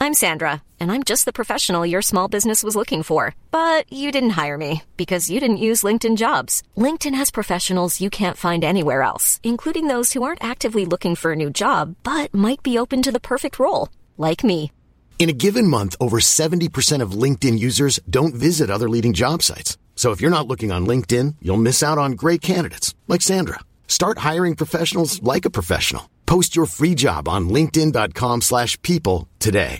I'm Sandra, and I'm just the professional your small business was looking for. But you didn't hire me because you didn't use LinkedIn Jobs. LinkedIn has professionals you can't find anywhere else, including those who aren't actively looking for a new job, but might be open to the perfect role, like me. In a given month, over 70% of LinkedIn users don't visit other leading job sites. So if you're not looking on LinkedIn, you'll miss out on great candidates like Sandra. Start hiring professionals like a professional. Post your free job on linkedin.com/people today.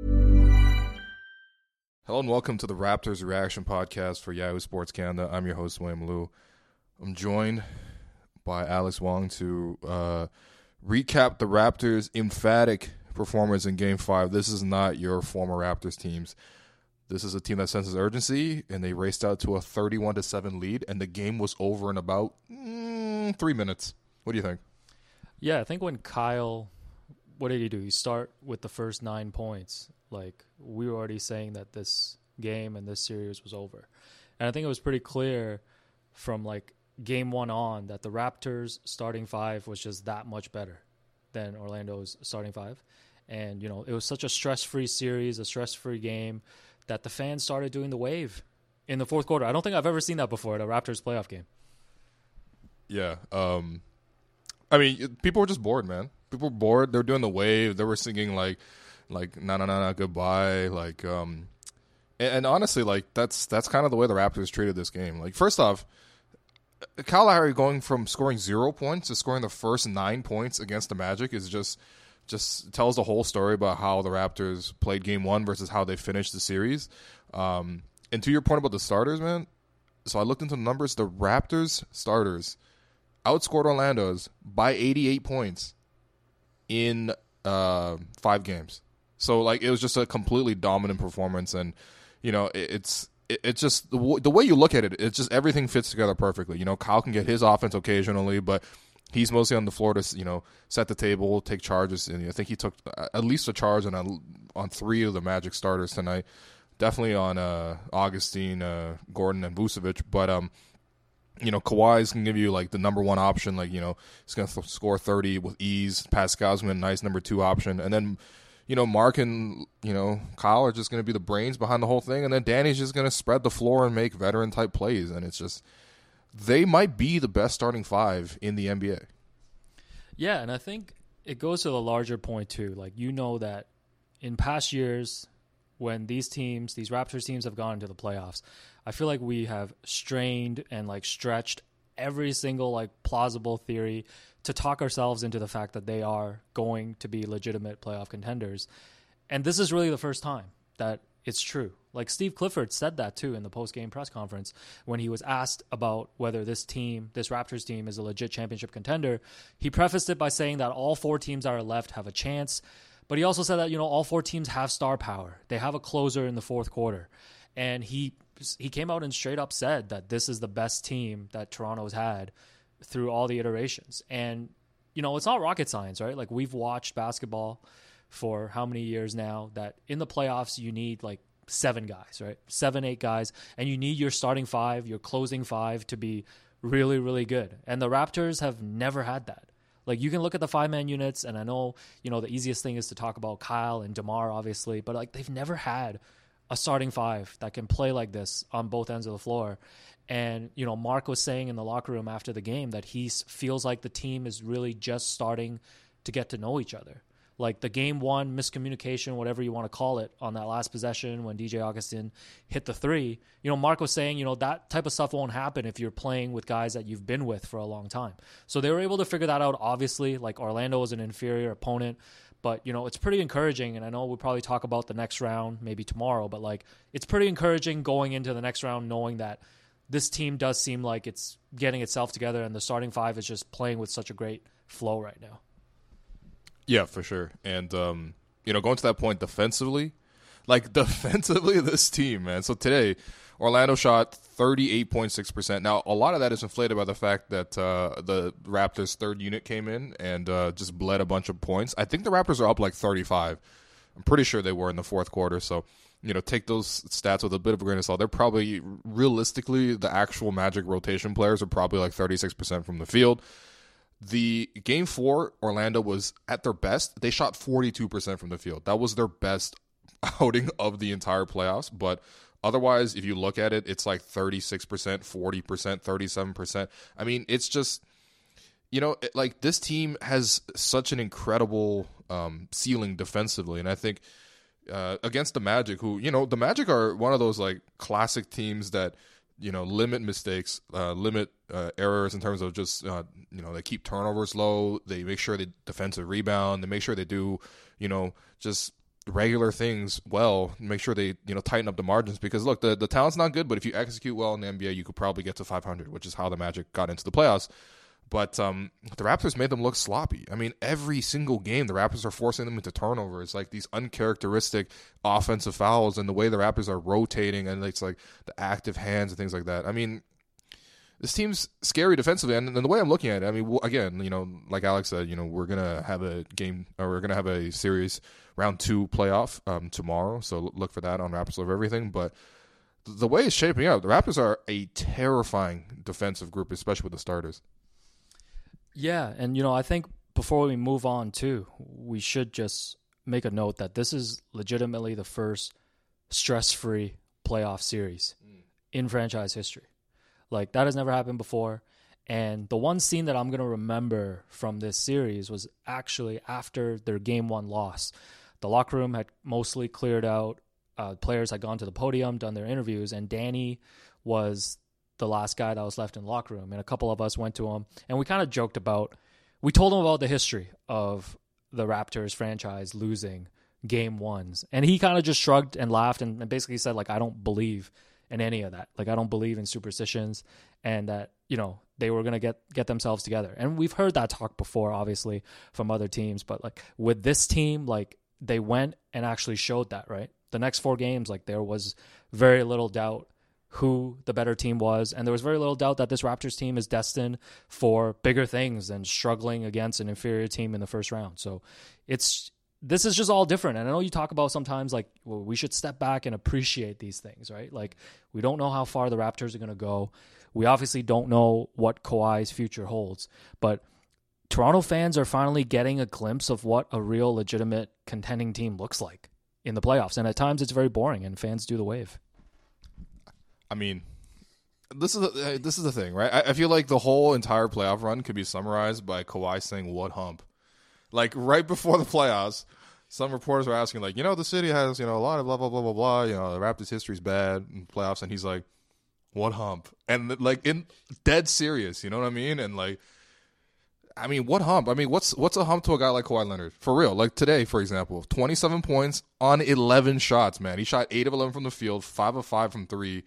Hello and welcome to the Raptors Reaction Podcast for Yahoo Sports Canada. I'm your host, William Liu. I'm joined by Alex Wong to recap the Raptors' emphatic performance in Game 5. This is not your former Raptors teams. This is a team that senses urgency, and they raced out to a 31-7 lead, and the game was over in about 3 minutes. What do you think? Yeah, I think when Kyle, what did he do? He start with the first 9 points. Like, we were already saying that this game and this series was over. And I think it was pretty clear from, like, Game 1 on that the Raptors' starting five was just that much better than Orlando's starting five. And, you know, it was such a stress-free series, a stress-free game, that the fans started doing the wave in the fourth quarter. I don't think I've ever seen that before at a Raptors playoff game. Yeah. I mean, people were just bored, man. People were bored. They were doing the wave. They were singing, like na na na na goodbye, and honestly, like that's kind of the way the Raptors treated this game. Like, first off, Kyle Lowry going from scoring 0 points to scoring the first 9 points against the Magic is just tells the whole story about how the Raptors played Game 1 versus how they finished the series. And to your point about the starters, man, so I looked into the numbers. The Raptors starters outscored Orlando's by 88 points in 5 games. So, like, it was just a completely dominant performance, and, you know, it's just the way you look at it, it's just everything fits together perfectly. You know, Kyle can get his offense occasionally, but he's mostly on the floor to, you know, set the table, take charges, and I think he took at least a charge on 3 of the Magic starters tonight. Definitely on Augustine, Gordon, and Vucevic, but you know, Kawhi's can give you, like, the number one option. Like, you know, he's going to score 30 with ease. Pascal's going to be a nice number 2 option. And then, you know, Mark and, you know, Kyle are just going to be the brains behind the whole thing. And then Danny's just going to spread the floor and make veteran-type plays. And it's just, they might be the best starting five in the NBA. Yeah, and I think it goes to the larger point, too. Like, you know that in past years, when these Raptors teams have gone into the playoffs, I feel like we have strained and, like, stretched every single, like, plausible theory to talk ourselves into the fact that they are going to be legitimate playoff contenders. And this is really the first time that it's true. Like, Steve Clifford said that, too, in the post-game press conference when he was asked about whether this Raptors team, is a legit championship contender. He prefaced it by saying that all 4 teams that are left have a chance. But he also said that, you know, all 4 teams have star power. They have a closer in the fourth quarter. And he came out and straight up said that this is the best team that Toronto's had through all the iterations. And, you know, it's not rocket science, right? Like, we've watched basketball for how many years now that in the playoffs you need, like, 7 guys, right? 7, 8 guys. And you need your starting 5, your closing 5 to be really, really good. And the Raptors have never had that. Like, you can look at the 5-man units, and I know, you know, the easiest thing is to talk about Kyle and DeMar, obviously, but, like, they've never had a starting 5 that can play like this on both ends of the floor. And, you know, Mark was saying in the locker room after the game that he feels like the team is really just starting to get to know each other. Like, the Game 1 miscommunication, whatever you want to call it, on that last possession when DJ Augustin hit the 3, you know, Mark was saying, you know, that type of stuff won't happen if you're playing with guys that you've been with for a long time. So they were able to figure that out, obviously. Like, Orlando was an inferior opponent. But, you know, it's pretty encouraging, and I know we'll probably talk about the next round maybe tomorrow, but, like, it's pretty encouraging going into the next round knowing that this team does seem like it's getting itself together, and the starting 5 is just playing with such a great flow right now. Yeah, for sure. And, you know, going to that point defensively, this team, man. So today, Orlando shot 38.6%. Now, a lot of that is inflated by the fact that the Raptors' third unit came in and just bled a bunch of points. I think the Raptors are up like 35. I'm pretty sure they were in the fourth quarter. So, you know, take those stats with a bit of a grain of salt. They're probably, realistically, the actual Magic rotation players are probably like 36% from the field. The Game 4, Orlando was at their best. They shot 42% from the field. That was their best outing of the entire playoffs. But otherwise, if you look at it, it's like 36%, 40%, 37%. I mean, it's just, like this team has such an incredible ceiling defensively. And I think against the Magic, who, the Magic are one of those like classic teams that, limit mistakes, limit errors in terms of just, they keep turnovers low. They make sure they defensive rebound. They make sure they do, just regular things well. Make sure they, tighten up the margins because, look, the talent's not good, but if you execute well in the NBA, you could probably get to 500, which is how the Magic got into the playoffs. But the Raptors made them look sloppy. I mean, every single game, the Raptors are forcing them into turnovers, like these uncharacteristic offensive fouls and the way the Raptors are rotating and it's like the active hands and things like that. I mean, this team's scary defensively. And the way I'm looking at it, I mean, again, like Alex said, we're going to have a game or we're going to have a series round 2 playoff tomorrow. So look for that on Raptors Love Everything. But the way it's shaping up, the Raptors are a terrifying defensive group, especially with the starters. Yeah, and I think before we move on too, we should just make a note that this is legitimately the first stress-free playoff series in franchise history. Like, that has never happened before. And the one scene that I'm going to remember from this series was actually after their Game 1 loss. The locker room had mostly cleared out. Players had gone to the podium, done their interviews, and Danny was the last guy that was left in the locker room. And a couple of us went to him, and we kind of joked we told him about the history of the Raptors franchise losing Game 1s. And he kind of just shrugged and laughed and basically said, like, I don't believe in any of that. Like, I don't believe in superstitions and that, they were going to get themselves together. And we've heard that talk before, obviously, from other teams. But, like, with this team, like, they went and actually showed that, right? The next 4 games, like, there was very little doubt who the better team was, and there was very little doubt that this Raptors team is destined for bigger things than struggling against an inferior team in the first round. So this is just all different. And I know you talk about sometimes like, well, we should step back and appreciate these things, right? Like, we don't know how far the Raptors are going to go. We obviously don't know what Kawhi's future holds, but Toronto fans are finally getting a glimpse of what a real legitimate contending team looks like in the playoffs. And at times it's very boring and fans do the wave. I mean, this is the thing, right? I feel like the whole entire playoff run could be summarized by Kawhi saying, "What hump?" Like, right before the playoffs, some reporters were asking, like, the city has, a lot of blah, blah, blah, blah, blah. The Raptors' history's bad in playoffs. And he's like, "What hump?" And, like, in dead serious, you know what I mean? And, like, I mean, what hump? I mean, what's a hump to a guy like Kawhi Leonard? For real. Like today, for example, 27 points on 11 shots, man. He shot 8 of 11 from the field, 5 of 5 from 3.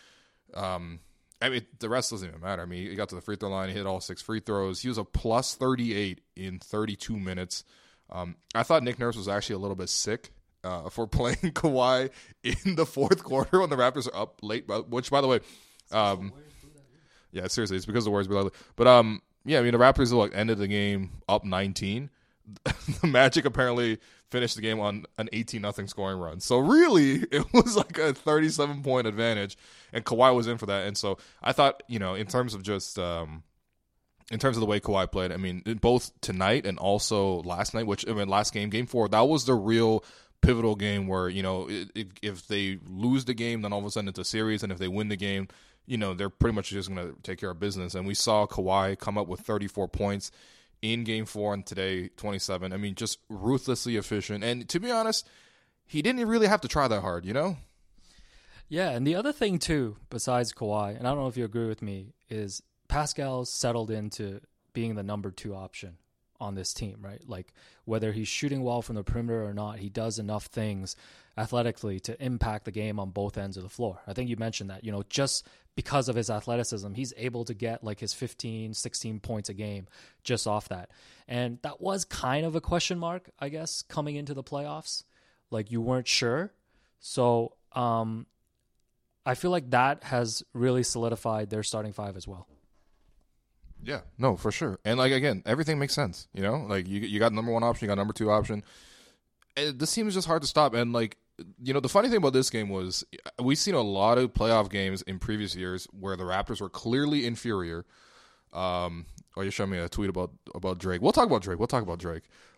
I mean, the rest doesn't even matter. I mean, he got to the free throw line, he hit all 6 free throws. He was a plus 38 in 32 minutes. I thought Nick Nurse was actually a little bit sick for playing Kawhi in the fourth quarter when the Raptors are up late, which, by the way, yeah, seriously, it's because the Warriors blew out. But, yeah, I mean, the Raptors ended the game up 19. The Magic apparently finished the game on an 18-0 scoring run. So really, it was like a 37-point advantage, and Kawhi was in for that. And so I thought, in terms of just in terms of the way Kawhi played, I mean, both tonight and also last night, last game, Game 4, that was the real pivotal game where, if they lose the game, then all of a sudden it's a series, and if they win the game, they're pretty much just going to take care of business. And we saw Kawhi come up with 34 points in Game 4 and today 27. I mean, just ruthlessly efficient. And to be honest, he didn't really have to try that hard, Yeah, and the other thing too, besides Kawhi, and I don't know if you agree with me, is Pascal's settled into being the number 2 option on this team, right? Like, whether he's shooting well from the perimeter or not, he does enough things athletically to impact the game on both ends of the floor. I think you mentioned that, just because of his athleticism, he's able to get like his 15, 16 points a game just off that. And that was kind of a question mark, I guess, coming into the playoffs. Like, you weren't sure. So I feel like that has really solidified their starting 5 as well. Yeah, no, for sure. And, like, again, everything makes sense, Like, you got number 1 option, you got number 2 option. And this team is just hard to stop. And, like, the funny thing about this game was we've seen a lot of playoff games in previous years where the Raptors were clearly inferior. You showed me a tweet about Drake. We'll talk about Drake.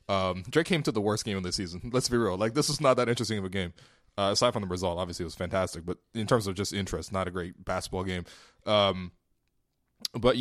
Drake came to the worst game of the season. Let's be real. Like, this is not that interesting of a game. Aside from the result, obviously it was fantastic, but in terms of just interest, not a great basketball game. But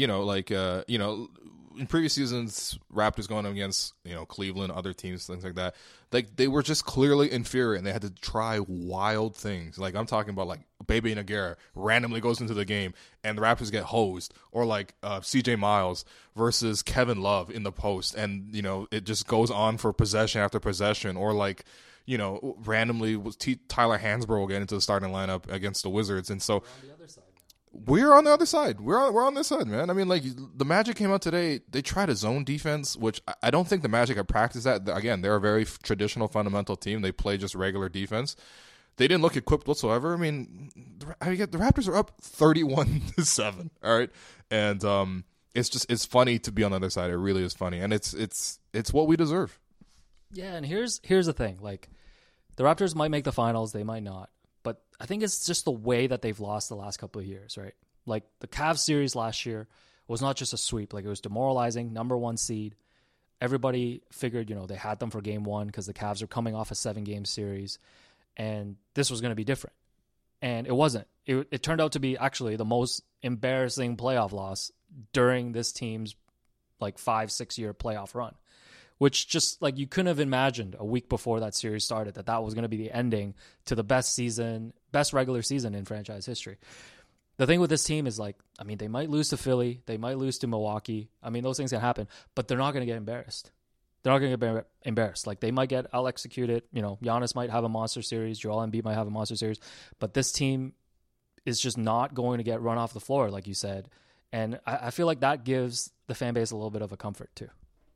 in previous seasons, Raptors going up against, Cleveland, other teams, things like that, like, they were just clearly inferior, and they had to try wild things. Like, I'm talking about, like, Bebe Nogueira randomly goes into the game, and the Raptors get hosed. Or, like, CJ Miles versus Kevin Love in the post, and, it just goes on for possession after possession. Or, like, randomly Tyler Hansbrough will get into the starting lineup against the Wizards. And so we're on the other side. We're on this side, man. I mean, like, the Magic came out today. They tried a zone defense, which I don't think the Magic have practiced that. Again, they're a very traditional fundamental team. They play just regular defense. They didn't look equipped whatsoever. I mean, the Raptors are up 31-7. All right, and it's funny to be on the other side. It really is funny, and it's what we deserve. Yeah, and here's the thing. Like, the Raptors might make the finals, they might not. But I think it's just the way that they've lost the last couple of years, right? Like, the Cavs series last year was not just a sweep. Like, it was demoralizing, number 1 seed. Everybody figured, they had them for game 1 because the Cavs are coming off a 7-game series. And this was going to be different. And it wasn't. It turned out to be actually the most embarrassing playoff loss during this team's, like, 5-6 year playoff run. Which just, like, you couldn't have imagined a week before that series started that was going to be the ending to the best regular season in franchise history. The thing with this team is, like, I mean, they might lose to Philly. They might lose to Milwaukee. I mean, those things can happen. But they're not going to get embarrassed. They're not going to get embarrassed. Like, they might get out-executed. Giannis might have a monster series. Joel Embiid might have a monster series. But this team is just not going to get run off the floor, like you said. And I feel like that gives the fan base a little bit of a comfort, too.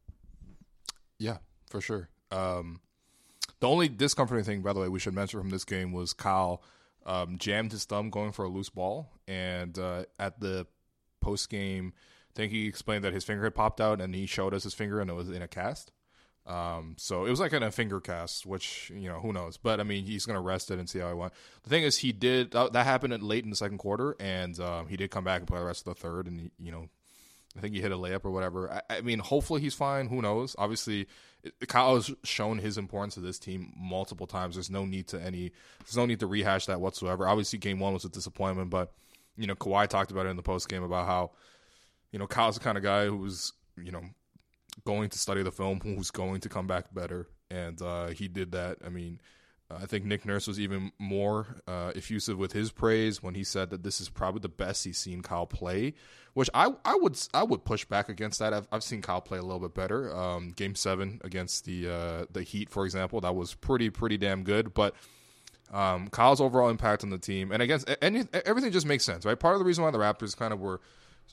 Yeah, for sure. The only discomforting thing, by the way, we should mention from this game was Kyle jammed his thumb going for a loose ball. And at the post-game, I think he explained that his finger had popped out, and he showed us his finger, and it was in a cast. So it was like in a finger cast, which, who knows. But, I mean, he's going to rest it and see how he went. The thing is, that happened late in the second quarter, and he did come back and play the rest of the third, and, I think he hit a layup or whatever. I mean, hopefully he's fine. Who knows? Obviously, Kyle has shown his importance to this team multiple times. There's no need to rehash that whatsoever. Obviously, game 1 was a disappointment, but Kawhi talked about it in the post game about how Kyle's the kind of guy who's going to study the film, who's going to come back better, and he did that. I mean, I think Nick Nurse was even more effusive with his praise when he said that this is probably the best he's seen Kyle play, which I would push back against that. I've seen Kyle play a little bit better. Game 7 against the Heat, for example, that was pretty damn good. But Kyle's overall impact on the team, and against everything just makes sense, right? Part of the reason why the Raptors kind of were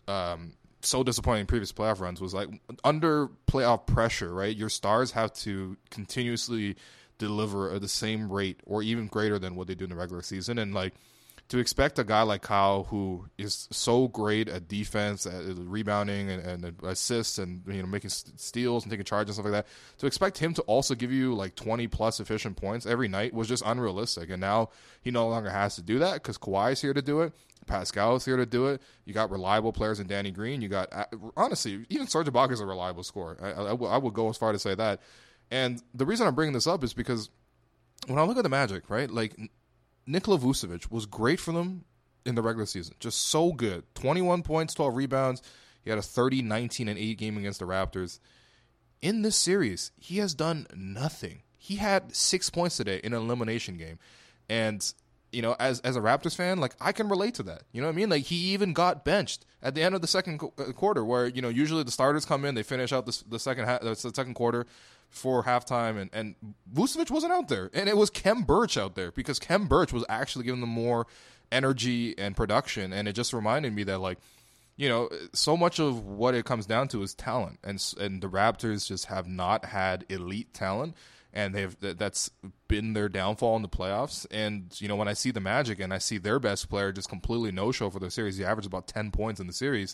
so disappointing in previous playoff runs was, like, under playoff pressure, right? Your stars have to continuously deliver at the same rate or even greater than what they do in the regular season. And, like, to expect a guy like Kyle, who is so great at defense, at rebounding and assists and making steals and taking charges and stuff like that, to expect him to also give you like 20+ efficient points every night was just unrealistic. And now he no longer has to do that because Kawhi's here to do it. Pascal is here to do it. You got reliable players in Danny Green. You got, honestly, even Serge Ibaka is a reliable scorer. I would go as far to say that. And the reason I'm bringing this up is because when I look at the Magic, right, like, Nikola Vucevic was great for them in the regular season. Just so good. 21 points, 12 rebounds. He had a 30, 19, and 8 game against the Raptors. In this series, he has done nothing. He had 6 points today in an elimination game. And, as a Raptors fan, like, I can relate to that. You know what I mean? Like, he even got benched at the end of the second quarter where, usually the starters come in, they finish out the second quarter for halftime, and Vucevic wasn't out there. And it was Khem Birch out there because Khem Birch was actually giving them more energy and production. And it just reminded me that, like, so much of what it comes down to is talent. And the Raptors just have not had elite talent. And that's been their downfall in the playoffs. And, when I see the Magic and I see their best player just completely no-show for the series, he averaged about 10 points in the series.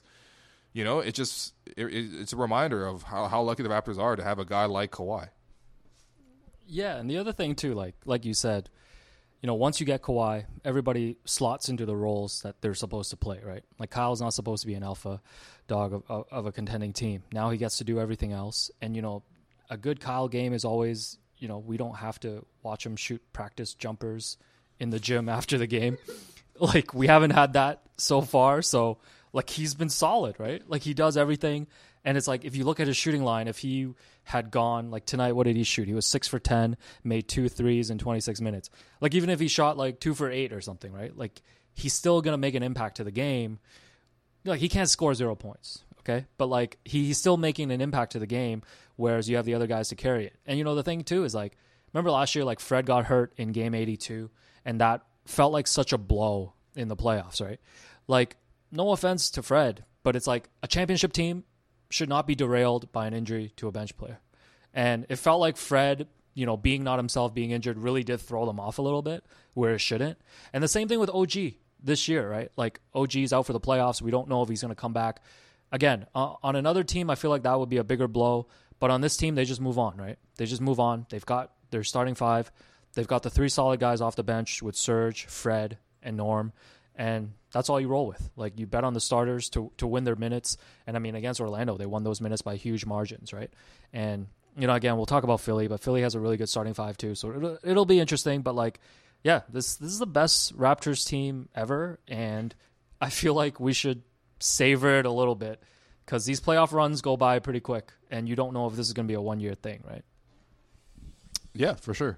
It's a reminder of how lucky the Raptors are to have a guy like Kawhi. Yeah, and the other thing, too, like you said, once you get Kawhi, everybody slots into the roles that they're supposed to play, right? Like, Kyle's not supposed to be an alpha dog of a contending team. Now he gets to do everything else. And, a good Kyle game is always, we don't have to watch him shoot practice jumpers in the gym after the game. Like, we haven't had that so far. So, like, he's been solid, right? Like, he does everything. And it's like, if you look at his shooting line, if he had gone, like, tonight, what did he shoot? He was 6 for 10, made 2 threes in 26 minutes. Like, even if he shot, like, 2 for 8 or something, right? Like, he's still going to make an impact to the game. Like, he can't score 0 points, okay? But, like, he's still making an impact to the game, whereas you have the other guys to carry it. And, the thing, too, is, like, remember last year, like, Fred got hurt in game 82, and that felt like such a blow in the playoffs, right? Like, no offense to Fred, but it's like a championship team should not be derailed by an injury to a bench player. And it felt like Fred, being not himself, being injured, really did throw them off a little bit where it shouldn't. And the same thing with OG this year, right? Like, OG's out for the playoffs. We don't know if he's going to come back. Again, on another team, I feel like that would be a bigger blow. But on this team, they just move on, right? They just move on. They've got their starting 5. They've got the 3 solid guys off the bench with Serge, Fred, and Norm. And that's all you roll with. Like, you bet on the starters to win their minutes. And, I mean, against Orlando, they won those minutes by huge margins, right? And, again, we'll talk about Philly, but Philly has a really good starting 5 too. So it'll be interesting. But, like, yeah, this is the best Raptors team ever. And I feel like we should savor it a little bit because these playoff runs go by pretty quick. And you don't know if this is going to be a one-year thing, right? Yeah, for sure.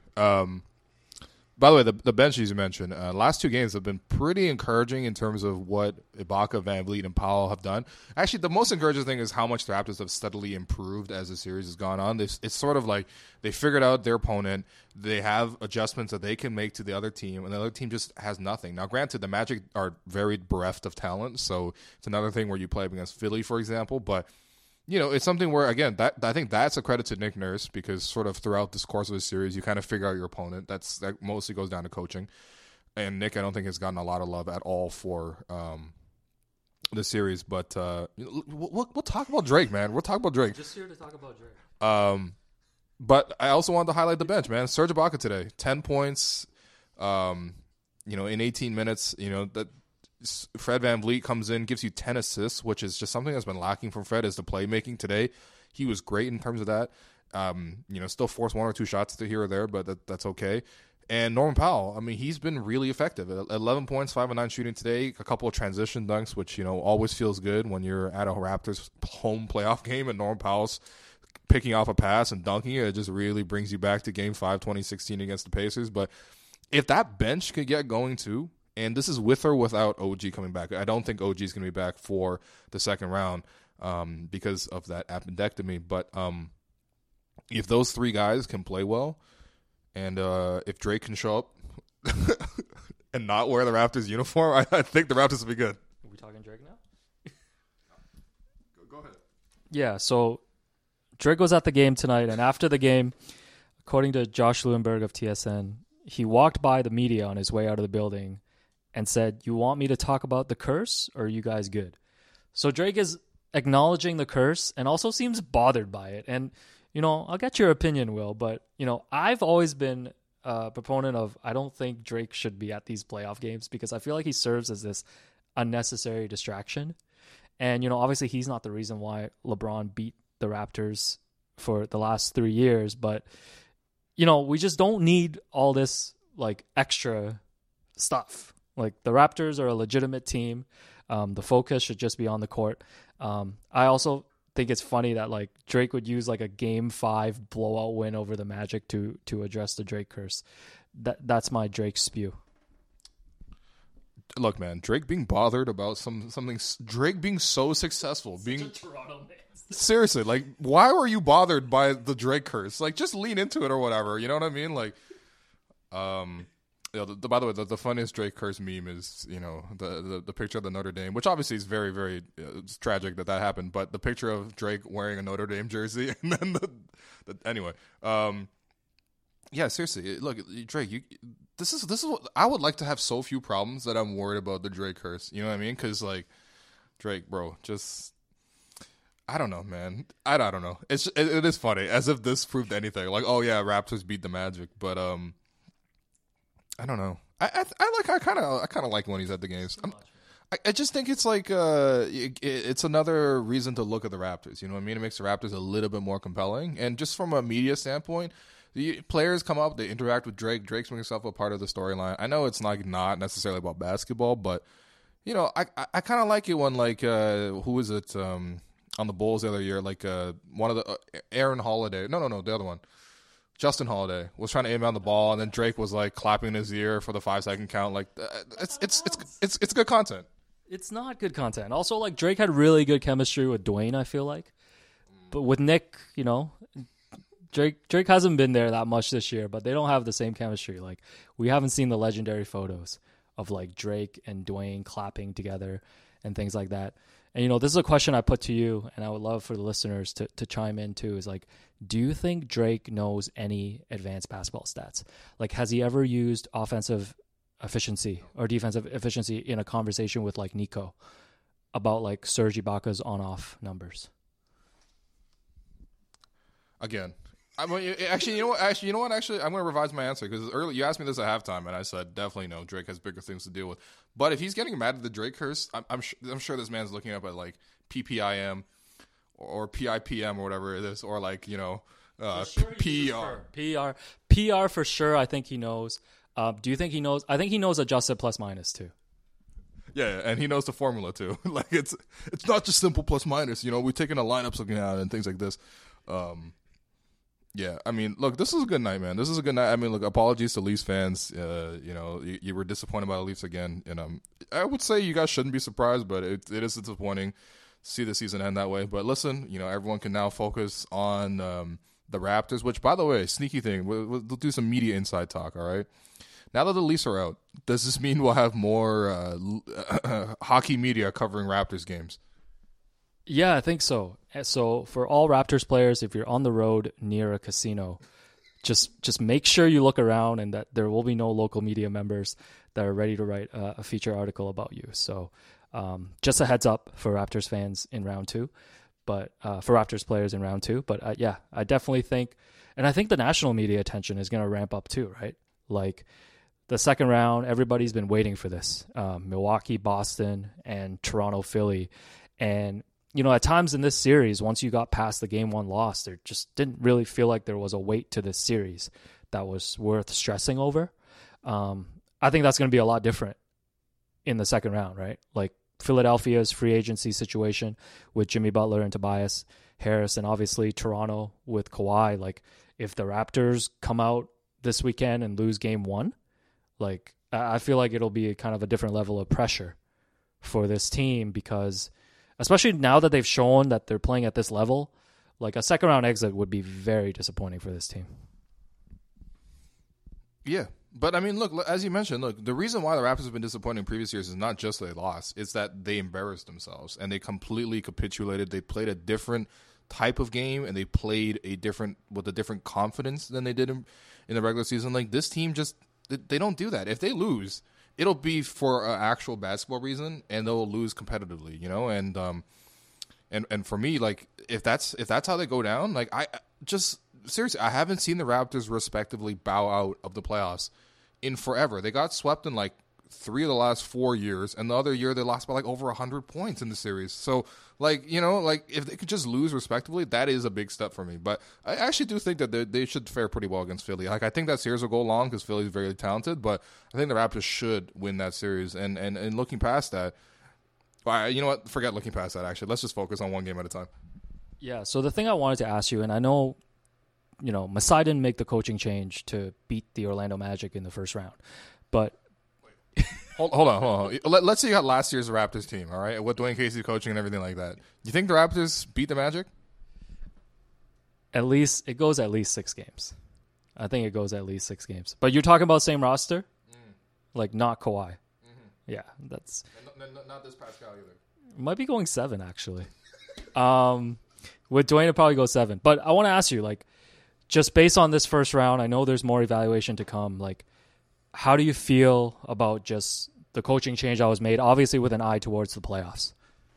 By the way, the bench you mentioned, last 2 games have been pretty encouraging in terms of what Ibaka, VanVleet, and Powell have done. Actually, the most encouraging thing is how much the Raptors have steadily improved as the series has gone on. It's sort of like they figured out their opponent. They have adjustments that they can make to the other team, and the other team just has nothing. Now, granted, the Magic are very bereft of talent, so it's another thing where you play against Philly, for example, but it's something where, again, I think that's a credit to Nick Nurse because sort of throughout this course of the series, you kind of figure out your opponent. That mostly goes down to coaching. And Nick, I don't think, has gotten a lot of love at all for the series. But we'll talk about Drake, man. We'll talk about Drake. Just here to talk about Drake. But I also wanted to highlight the bench, man. Serge Ibaka today, 10 points, in 18 minutes. That Fred VanVleet comes in, gives you 10 assists, which is just something that's been lacking from Fred is the playmaking today. He was great in terms of that. Still forced 1 or 2 shots here or there, but that's okay. And Norman Powell, I mean, he's been really effective. 11 points, 5 of 9 shooting today, a couple of transition dunks, which, always feels good when you're at a Raptors home playoff game and Norman Powell's picking off a pass and dunking it. It just really brings you back to Game 5, 2016 against the Pacers. But if that bench could get going too, and this is with or without OG coming back. I don't think OG is going to be back for the second round because of that appendectomy. But if those 3 guys can play well, and if Drake can show up and not wear the Raptors uniform, I think the Raptors will be good. Are we talking Drake now? Go ahead. Yeah, so Drake was at the game tonight, and after the game, according to Josh Lewenberg of TSN, he walked by the media on his way out of the building and said, "You want me to talk about the curse, or are you guys good?" So Drake is acknowledging the curse and also seems bothered by it. And, I'll get your opinion, Will, but, I've always been a proponent of I don't think Drake should be at these playoff games because I feel like he serves as this unnecessary distraction. And, obviously he's not the reason why LeBron beat the Raptors for the last 3 years, but, we just don't need all this, like, extra stuff. Like, the Raptors are a legitimate team. The focus should just be on the court. I also think it's funny that, like, Drake would use, like, a Game 5 blowout win over the Magic to address the Drake curse. That's my Drake spew. Look, man, Drake being bothered about something. Drake being so successful, being a Toronto man. Seriously, like, why were you bothered by the Drake curse? Like, just lean into it or whatever. You know what I mean? Like, by the way, the funniest Drake curse meme is, the picture of the Notre Dame, which obviously is very, very it's tragic that happened, but the picture of Drake wearing a Notre Dame jersey, and then anyway, yeah, seriously, look, Drake, this is what I would like to have so few problems that I'm worried about the Drake curse. You know what I mean? Because, like, Drake, bro, just, I don't know, man. I don't know. It is funny, as if this proved anything. Like, oh yeah, Raptors beat the Magic, but I don't know. I kind of like when he's at the games. I just think it's like it's another reason to look at the Raptors. You know what I mean? It makes the Raptors a little bit more compelling. And just from a media standpoint, the players come up, they interact with Drake. Drake's making himself a part of the storyline. I know it's like not necessarily about basketball, but you know, I kind of like it when like who was it on the Bulls the other year? Like one of the Aaron Holiday. No, the other one. Justin Holiday was trying to aim on the ball, and then Drake was like clapping in his ear for the 5-second count. Like it's good content. It's not good content. Also, like Drake had really good chemistry with Dwayne, I feel like, but with Nick, you know, Drake hasn't been there that much this year, but they don't have the same chemistry. Like we haven't seen the legendary photos of like Drake and Dwayne clapping together and things like that. And, you know, this is a question I put to you, and I would love for the listeners to chime in too, is like, do you think Drake knows any advanced basketball stats? Like, has he ever used offensive efficiency or defensive efficiency in a conversation with like Nico about like Serge Ibaka's on-off numbers? Again, I'm actually, you know what? Actually, I'm going to revise my answer because earlier you asked me this at halftime, and I said definitely no. Drake has bigger things to deal with. But if he's getting mad at the Drake curse, I'm sure this man's looking up at like PPIM or PIPM or whatever it is, or like PR for sure. I think he knows. Do you think he knows? I think he knows adjusted plus minus too. Yeah, and he knows the formula too. Like it's not just simple plus minus. You know, we're taking a lineups looking at and things like this. Yeah, I mean, look, this is a good night, man. This is a good night. I mean, look, apologies to Leafs fans. You know, you were disappointed by the Leafs again, and I would say you guys shouldn't be surprised, but it is disappointing to see the season end that way. But listen, you know, everyone can now focus on the Raptors. Which, by the way, sneaky thing, we'll do some media inside talk. All right, now that the Leafs are out, does this mean we'll have more hockey media covering Raptors games? Yeah, I think so. So for all Raptors players, if you're on the road near a casino, just make sure you look around and that there will be no local media members that are ready to write a feature article about you. So just a heads up for Raptors fans in round two, but for Raptors players in round two. But yeah, I definitely think, and I think the national media attention is going to ramp up too, right? Like the second round, everybody's been waiting for this. Milwaukee, Boston, and Toronto, Philly. And you know, at times in this series, once you got past the game one loss, there just didn't really feel like there was a weight to this series that was worth stressing over. I think that's going to be a lot different in the second round, right? Like Philadelphia's free agency situation with Jimmy Butler and Tobias Harris, and obviously Toronto with Kawhi. Like if the Raptors come out this weekend and lose game one, like I feel like it'll be kind of a different level of pressure for this team because especially now that they've shown that they're playing at this level, like a second round exit would be very disappointing for this team. Yeah. But I mean, look, as you mentioned, look, the reason why the Raptors have been disappointing in previous years is not just they lost, it's that they embarrassed themselves and they completely capitulated. They played a different type of game and they played with a different confidence than they did in the regular season. Like this team they don't do that. If they lose, it'll be for an actual basketball reason, and they'll lose competitively, you know. And for me, like if that's how they go down, like I just seriously, I haven't seen the Raptors respectively bow out of the playoffs in forever. They got swept in like 3 of the last 4 years, and the other year they lost by like over 100 points in the series. So like, you know, like if they could just lose respectively, that is a big step for me. But I actually do think that they should fare pretty well against Philly. Like I think that series will go long because Philly's very talented, but I think the Raptors should win that series. And looking past that, you know what? Forget looking past that. Actually, let's just focus on one game at a time. Yeah. So the thing I wanted to ask you, and I know, you know, Masai didn't make the coaching change to beat the Orlando Magic in the first round, but. Hold on. Let's say you got last year's Raptors team, all right, with Dwayne Casey coaching and everything like that. You think the Raptors beat the Magic? It goes at least 6 games. I think it goes at least 6 games. But you're talking about same roster? Like not Kawhi. Mm-hmm. Yeah, that's... Not this Pascal either. Might be going 7, actually. With Dwayne, it'll probably go 7. But I want to ask you, like, just based on this first round, I know there's more evaluation to come, like, how do you feel about just the coaching change that was made, obviously with an eye towards the playoffs?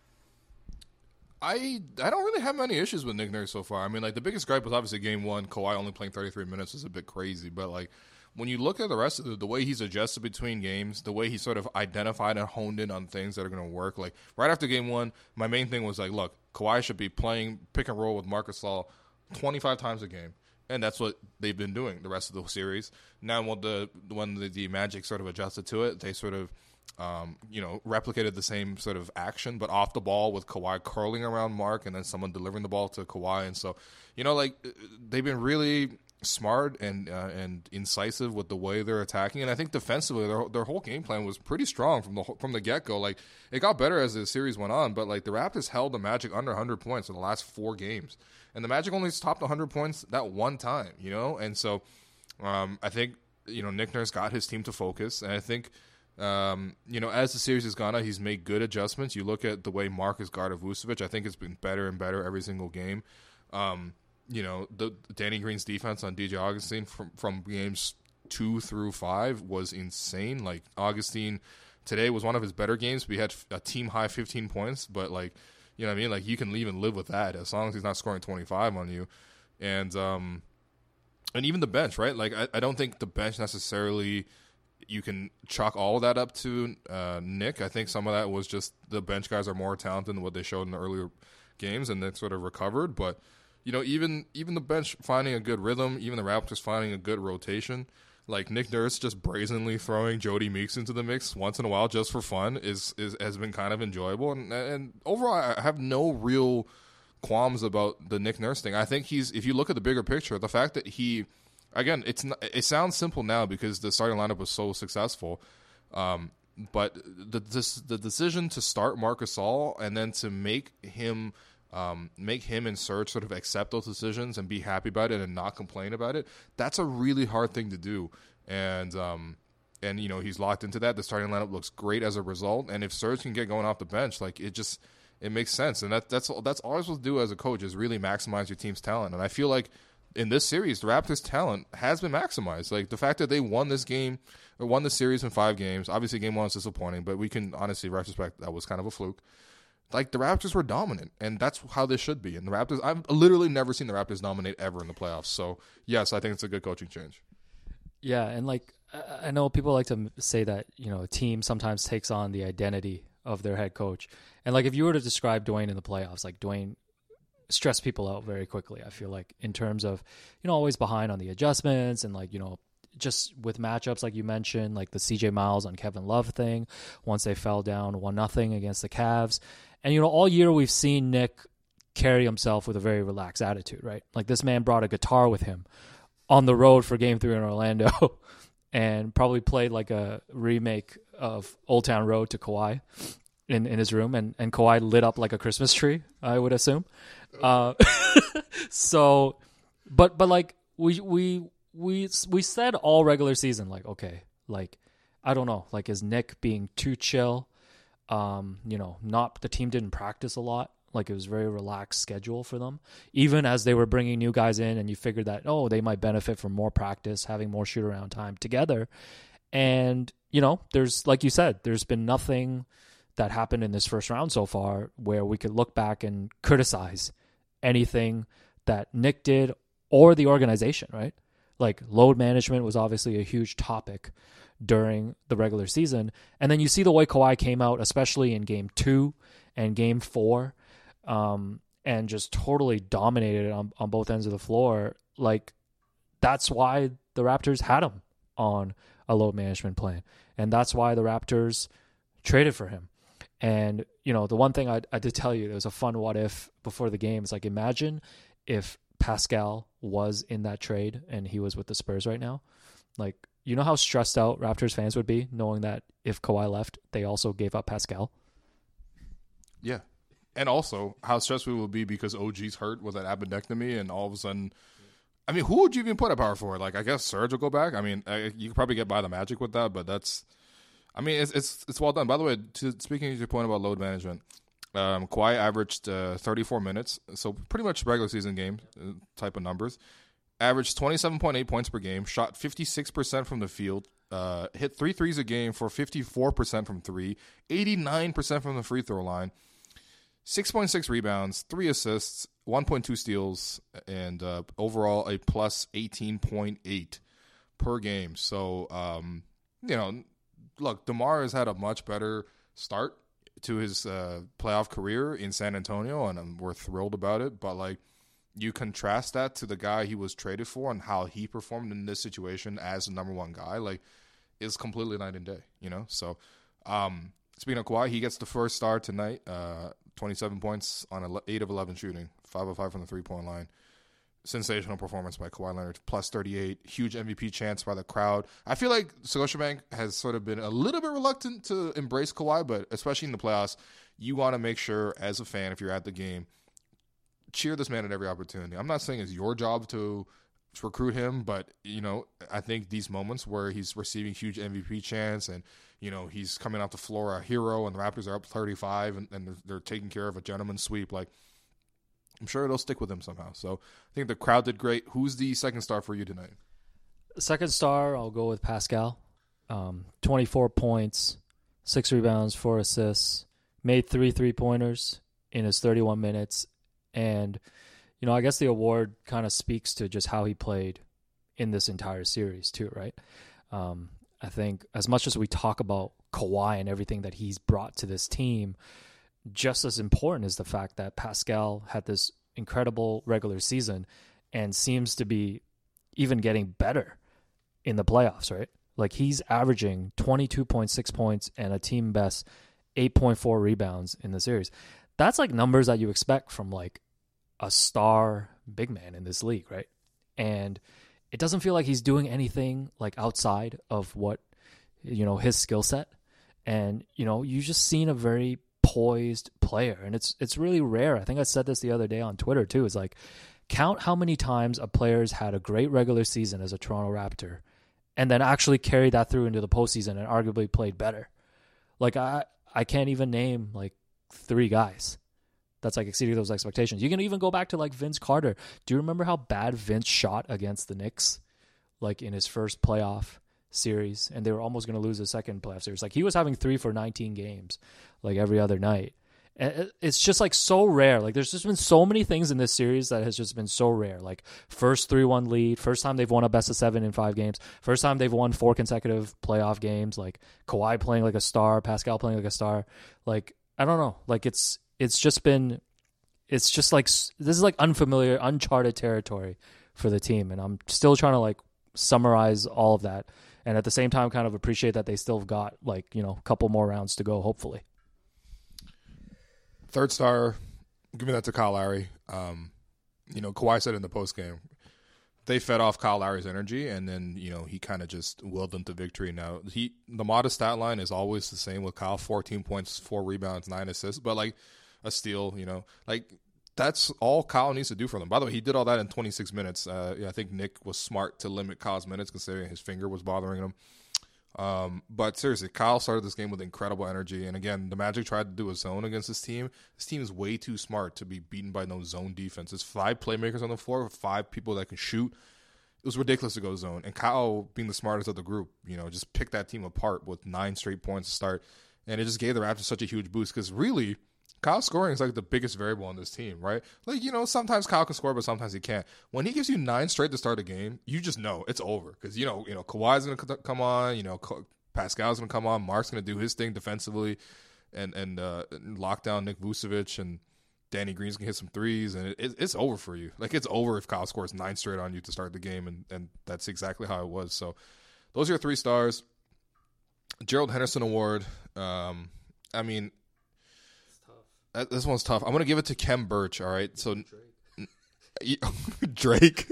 I don't really have many issues with Nick Nurse so far. I mean, like the biggest gripe was obviously game one. Kawhi only playing 33 minutes is a bit crazy, but like when you look at the rest of the way he's adjusted between games, the way he sort of identified and honed in on things that are going to work. Like right after game one, my main thing was like, look, Kawhi should be playing pick and roll with Marc Gasol 25 times a game. And that's what they've been doing the rest of the series. Now, when the Magic sort of adjusted to it, they sort of, replicated the same sort of action, but off the ball with Kawhi curling around Mark and then someone delivering the ball to Kawhi. And so, they've been really smart and incisive with the way they're attacking. And I think defensively, their whole game plan was pretty strong from the get-go. Like, it got better as the series went on, but like the Raptors held the Magic under 100 points in the last 4 games. And the Magic only topped 100 points that one time, And so I think, Nick Nurse got his team to focus. And I think, as the series has gone on, he's made good adjustments. You look at the way Marcus guarded Vucevic, I think it's been better and better every single game. The Danny Green's defense on DJ Augustine from games 2 through 5 was insane. Like, Augustine today was one of his better games. We had a team-high 15 points, but, like, you know what I mean? Like, you can even live with that as long as he's not scoring 25 on you. And even the bench, right? Like, I don't think the bench necessarily you can chalk all of that up to Nick. I think some of that was just the bench guys are more talented than what they showed in the earlier games, and they sort of recovered. But, even the bench finding a good rhythm, even the Raptors finding a good rotation, like Nick Nurse just brazenly throwing Jody Meeks into the mix once in a while just for fun has been kind of enjoyable. And overall, I have no real qualms about the Nick Nurse thing. I think if you look at the bigger picture, the fact that it sounds simple now because the starting lineup was so successful, but the decision to start Marc Gasol and then to make him and Serge sort of accept those decisions and be happy about it and not complain about it, that's a really hard thing to do. And he's locked into that. The starting lineup looks great as a result. And if Serge can get going off the bench, like it makes sense. And that's all you're supposed to do as a coach is really maximize your team's talent. And I feel like in this series, the Raptors' talent has been maximized. Like the fact that they won this series in 5 games. Obviously, game 1 was disappointing, but we can honestly retrospect that was kind of a fluke. Like, the Raptors were dominant, and that's how they should be. And the Raptors, I've literally never seen the Raptors dominate ever in the playoffs. So, yes, I think it's a good coaching change. Yeah, and, like, I know people like to say that, a team sometimes takes on the identity of their head coach. And, like, if you were to describe Dwayne in the playoffs, like, Dwayne stressed people out very quickly, I feel like, in terms of, always behind on the adjustments and, like, just with matchups like you mentioned, like the CJ Miles on Kevin Love thing, once they fell down 1-0 against the Cavs. And, all year we've seen Nick carry himself with a very relaxed attitude, right? Like this man brought a guitar with him on the road for Game 3 in Orlando and probably played like a remake of Old Town Road to Kawhi in his room. And Kawhi lit up like a Christmas tree, I would assume. So, but like we said all regular season, like, okay, like, I don't know, like, is Nick being too chill? The team didn't practice a lot. Like, it was a very relaxed schedule for them, even as they were bringing new guys in, and you figured that, they might benefit from more practice, having more shoot around time together. And, there's, like you said, there's been nothing that happened in this first round so far where we could look back and criticize anything that Nick did or the organization, right? Like, load management was obviously a huge topic during the regular season. And then you see the way Kawhi came out, especially in Game 2 and Game 4, and just totally dominated on both ends of the floor. Like, that's why the Raptors had him on a load management plan. And that's why the Raptors traded for him. And, the one thing I did tell you, there was a fun what if before the game. It's like, imagine if Pascal was in that trade and he was with the Spurs right now. Like, how stressed out Raptors fans would be knowing that if Kawhi left, they also gave up Pascal? Yeah. And also how stressed we would be because OG's hurt with that appendectomy, and all of a sudden, I mean, who would you even put a power forward? Like, I guess Serge will go back. I mean, you could probably get by the Magic with that, but that's, I mean, it's well done. By the way, speaking of your point about load management, Kawhi averaged 34 minutes, so pretty much regular season game type of numbers. Averaged 27.8 points per game, shot 56% from the field, hit 3 threes a game for 54% from 3, 89% from the free throw line, 6.6 rebounds, 3 assists, 1.2 steals, and overall a plus 18.8 per game. So, look, DeMar has had a much better start to his playoff career in San Antonio, and we're thrilled about it. But, like, you contrast that to the guy he was traded for and how he performed in this situation as the number one guy, like, it's completely night and day, So, speaking of Kawhi, he gets the first star tonight, 27 points on 8 of 11 shooting, 5 of 5 from the three-point line. Sensational performance by Kawhi Leonard, plus 38. Huge MVP chance by the crowd. I feel like Scotiabank has sort of been a little bit reluctant to embrace Kawhi, but especially in the playoffs, you want to make sure as a fan, if you're at the game, cheer this man at every opportunity. I'm not saying it's your job to recruit him, but, I think these moments where he's receiving huge MVP chance and, he's coming off the floor a hero and the Raptors are up 35 and they're taking care of a gentleman's sweep, like, I'm sure it'll stick with him somehow. So I think the crowd did great. Who's the second star for you tonight? Second star, I'll go with Pascal. 24 points, 6 rebounds, 4 assists, made 3 3-pointers in his 31 minutes. And, I guess the award kind of speaks to just how he played in this entire series too, right? I think as much as we talk about Kawhi and everything that he's brought to this team, just as important is the fact that Pascal had this incredible regular season and seems to be even getting better in the playoffs, right? Like, he's averaging 22.6 points and a team best 8.4 rebounds in the series. That's like numbers that you expect from like a star big man in this league, right? And it doesn't feel like he's doing anything like outside of what, his skill set. And, you just seen a very poised player, and it's really rare. I think I said this the other day on Twitter too. It's like, count how many times a player's had a great regular season as a Toronto Raptor and then actually carried that through into the postseason and arguably played better. Like, I can't even name like 3 guys that's like exceeding those expectations. You can even go back to like Vince Carter. Do you remember how bad Vince shot against the Knicks, like in his first playoff series, and they were almost going to lose the second playoff series? Like, he was having 3 for 19 games, like every other night. And it's just like so rare. Like, there's just been so many things in this series that has just been so rare. Like, first 3-1 lead, first time they've won a best of 7 in 5 games, first time they've won 4 consecutive playoff games. Like, Kawhi playing like a star, Pascal playing like a star. Like, I don't know. Like, it's just like, this is like unfamiliar, uncharted territory for the team. And I'm still trying to like summarize all of that. And at the same time, kind of appreciate that they still have got like, a couple more rounds to go, hopefully. Third star, give me that to Kyle Lowry. Kawhi said in the postgame, they fed off Kyle Lowry's energy, and then, he kind of just willed them to victory. Now, the modest stat line is always the same with Kyle, 14 points, 4 rebounds, 9 assists, but like a steal, like that's all Kyle needs to do for them. By the way, he did all that in 26 minutes. I think Nick was smart to limit Kyle's minutes considering his finger was bothering him. But seriously, Kyle started this game with incredible energy. And again, the Magic tried to do a zone against this team. This team is way too smart to be beaten by no zone defense. There's 5 playmakers on the floor, 5 people that can shoot. It was ridiculous to go zone. And Kyle, being the smartest of the group, just picked that team apart with 9 straight points to start. And it just gave the Raptors such a huge boost because really, Kyle's scoring is like the biggest variable on this team, right? Like, sometimes Kyle can score, but sometimes he can't. When he gives you 9 straight to start a game, you just know it's over because, Kawhi's going to come on, Pascal's going to come on, Mark's going to do his thing defensively and lock down Nick Vucevic, and Danny Green's going to hit some threes, and it's over for you. Like, it's over if Kyle scores 9 straight on you to start the game, and that's exactly how it was. So those are your 3 stars. Gerald Henderson Award, this one's tough. I'm going to give it to Kem Birch, all right? So Drake.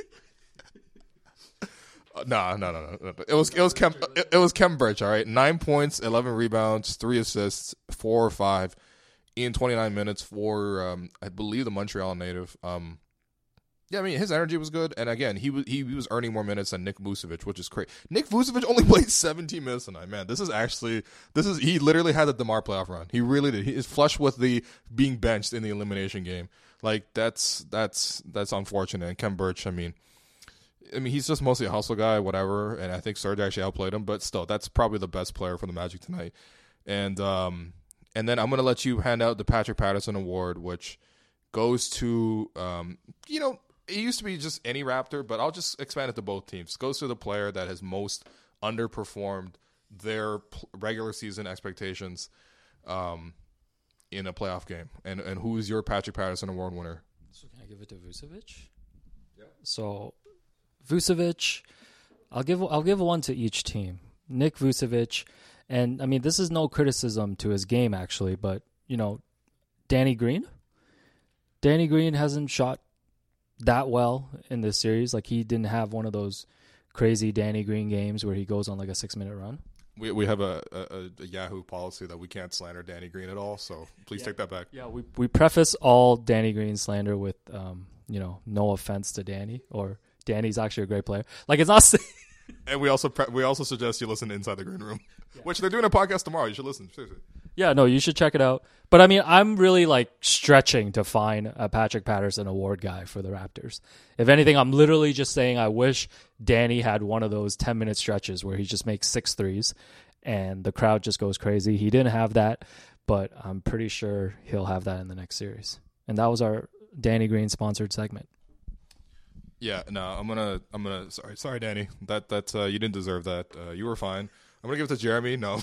No. It was Kem Birch, all right? 9 points, 11 rebounds, 3 assists, 4 or 5 in 29 minutes for I believe the Montreal native. His energy was good, and again, he was earning more minutes than Nick Vucevic, which is crazy. Nick Vucevic only played 17 minutes tonight, man. He literally had the DeMar playoff run. He really did. He is flush with the being benched in the elimination game. Like, that's unfortunate. And Kem Birch, he's just mostly a hustle guy, whatever, and I think Serge actually outplayed him, but still, that's probably the best player for the Magic tonight. And then I'm going to let you hand out the Patrick Patterson Award, which goes to, it used to be just any Raptor, but I'll just expand it to both teams. Goes to the player that has most underperformed their regular season expectations in a playoff game. And who's your Patrick Patterson Award winner? So can I give it to Vucevic? Yeah. So Vucevic, I'll give one to each team. Nick Vucevic, and I mean this is no criticism to his game actually, but Danny Green hasn't shot that well in this series. Like he didn't have one of those crazy Danny Green games where he goes on like a 6-minute run. We have a Yahoo policy that we can't slander Danny Green at all, so please take that back. Yeah, we preface all Danny Green slander with no offense to Danny, or Danny's actually a great player. Like it's not. And we also suggest you listen to Inside the Green Room, which they're doing a podcast tomorrow. You should listen. Seriously. Yeah, no, you should check it out. But I mean, I'm really like stretching to find a Patrick Patterson Award guy for the Raptors. If anything, I'm literally just saying I wish Danny had one of those 10-minute stretches where he just makes 6 threes and the crowd just goes crazy. He didn't have that, but I'm pretty sure he'll have that in the next series. And that was our Danny Green sponsored segment. Yeah, no, I'm gonna. Sorry, Danny. That's you didn't deserve that. You were fine. I'm gonna give it to Jeremy. No,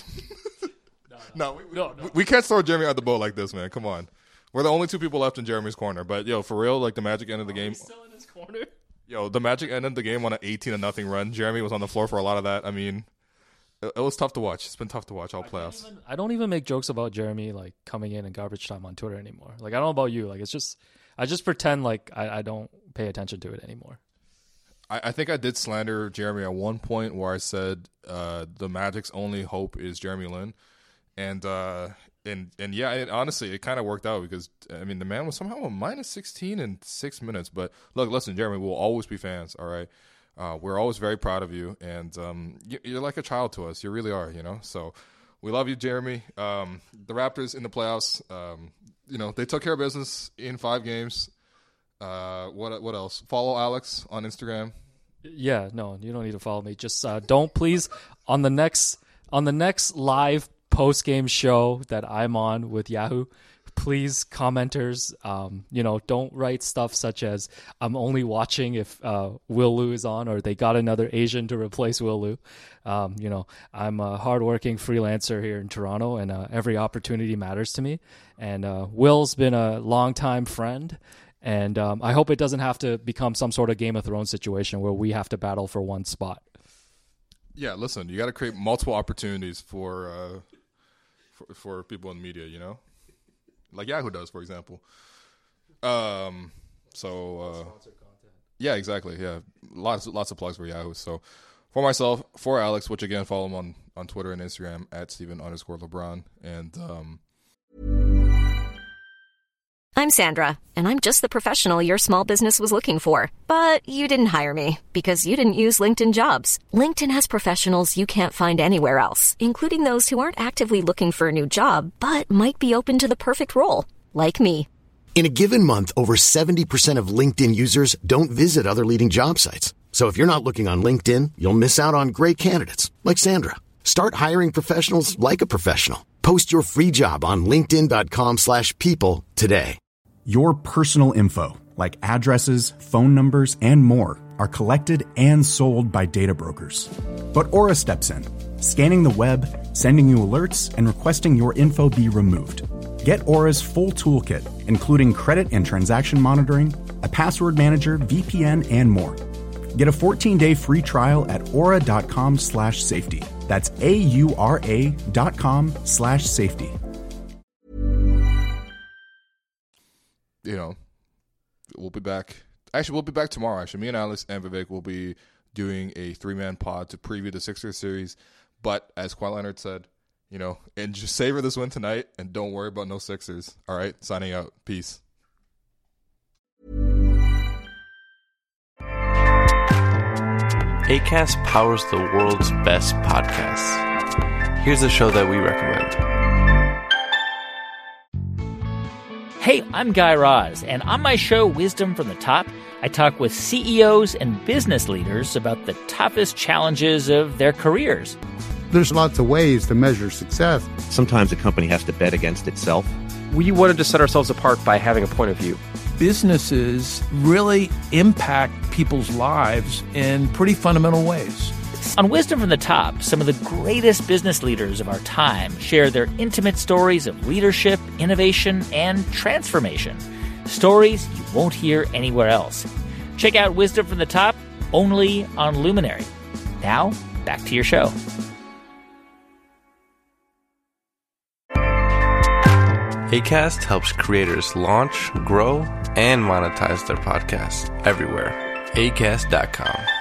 no, we can't throw Jeremy out the boat like this, man. Come on, we're the only 2 people left in Jeremy's corner. But for real, like the Magic ended the game. Still in his corner. The Magic ended the game on an 18-0 run. Jeremy was on the floor for a lot of that. I mean, it was tough to watch. It's been tough to watch all playoffs. I don't even make jokes about Jeremy like coming in garbage time on Twitter anymore. Like I don't know about you. Like I just pretend like I don't pay attention to it anymore. I think I did slander Jeremy at one point where I said the Magic's only hope is Jeremy Lin, and yeah, honestly, it kind of worked out because I mean the man was somehow a -16 in 6 minutes. But look, listen, Jeremy, we'll always be fans. All right, we're always very proud of you, and you're like a child to us. You really are, So we love you, Jeremy. The Raptors in the playoffs, they took care of business in 5 games. What else? Follow Alex on Instagram. Yeah, no, you don't need to follow me. Just don't please on the next live post game show that I'm on with Yahoo. Please, commenters, don't write stuff such as "I'm only watching if Will Liu is on" or "They got another Asian to replace Will Liu." I'm a hardworking freelancer here in Toronto, and every opportunity matters to me. And Will's been a longtime friend. And I hope it doesn't have to become some sort of Game of Thrones situation where we have to battle for one spot. Yeah, listen, you got to create multiple opportunities for people in the media, like Yahoo does, for example. Sponsored content. Yeah, exactly. Yeah, lots of plugs for Yahoo. So for myself, for Alex, which again follow him on Twitter and Instagram at Steven_LeBron, and I'm Sandra, and I'm just the professional your small business was looking for. But you didn't hire me because you didn't use LinkedIn Jobs. LinkedIn has professionals you can't find anywhere else, including those who aren't actively looking for a new job, but might be open to the perfect role, like me. In a given month, over 70% of LinkedIn users don't visit other leading job sites. So if you're not looking on LinkedIn, you'll miss out on great candidates like Sandra. Start hiring professionals like a professional. Post your free job on linkedin.com/people today. Your personal info, like addresses, phone numbers, and more, are collected and sold by data brokers. But Aura steps in, scanning the web, sending you alerts, and requesting your info be removed. Get Aura's full toolkit, including credit and transaction monitoring, a password manager, VPN, and more. Get a 14-day free trial at aura.com/safety. That's AURA.com/safety. We'll be back. Actually, we'll be back tomorrow. Actually, me and Alex and Vivek will be doing a 3-man pod to preview the Sixers series. But as Kawhi Leonard said, and just savor this win tonight and don't worry about no Sixers. All right, signing out. Peace. Acast powers the world's best podcasts. Here's a show that we recommend. Hey, I'm Guy Raz, and on my show, Wisdom from the Top, I talk with CEOs and business leaders about the toughest challenges of their careers. There's lots of ways to measure success. Sometimes a company has to bet against itself. We wanted to set ourselves apart by having a point of view. businesses really impact people's lives in pretty fundamental ways. On Wisdom from the Top, some of the greatest business leaders of our time share their intimate stories of leadership, innovation, and transformation. Stories you won't hear anywhere else. Check out Wisdom from the Top only on Luminary. Now, back to your show. Acast helps creators launch, grow, and monetize their podcasts everywhere. Acast.com.